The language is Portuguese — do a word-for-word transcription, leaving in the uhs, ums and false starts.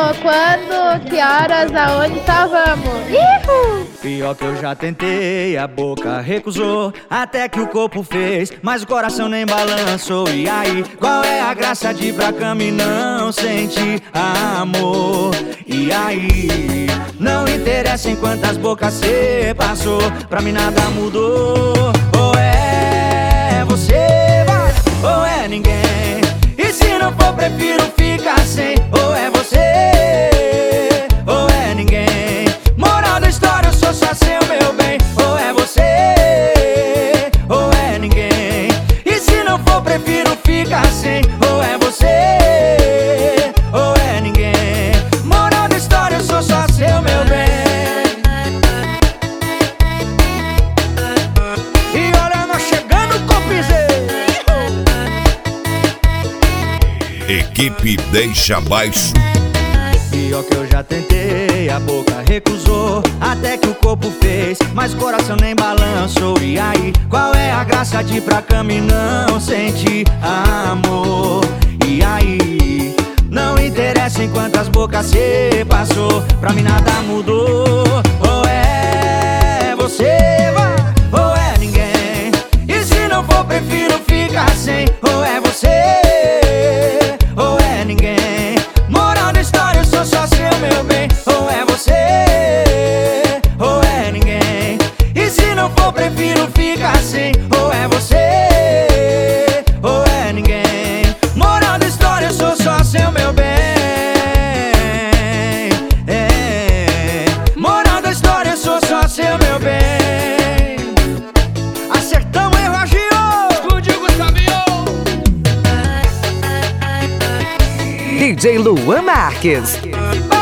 Quando? Que horas? Aonde? Tá, vamos. Ihu! Pior que eu já tentei, a boca recusou, até que o corpo fez, mas o coração nem balançou. E aí, qual é a graça de ir pra cama e não sentir amor? E aí, não interessa em quantas bocas cê passou, pra mim nada mudou. Ou é você, vai, ou é ninguém. E se não for, prefiro ficar sem. Ou é você, ou é ninguém. Moral da história, eu sou só seu, meu bem. Ou é você, ou é ninguém. E se não for, prefiro ficar sem. Ou é você, ou é ninguém. Moral da história, eu sou só seu, meu bem. E olha nós chegando com o piseiro. Equipe Deixa Baixo. Pior que eu já tentei, a boca recusou, até que o corpo fez, mas o coração nem balançou. E aí, qual é a graça de ir pra cama e não sentir amor? E aí, não interessa em quantas bocas cê passou, pra mim nada mudou. Ou é você, vai, ou é ninguém. E se não for, prefiro ficar sem. Ou é você, ou é ninguém. Moral da história, eu sou só seu, meu bem. Ou é você, ou é ninguém. E se não for, prefiro ficar sem. Ou é você, ou é ninguém. Moral da história, eu sou só seu, meu bem. É. Moral da história, eu sou só seu, meu bem. Acertamos, hein, Roginho? Explodiu, Gustavinho. D J Luan Marques.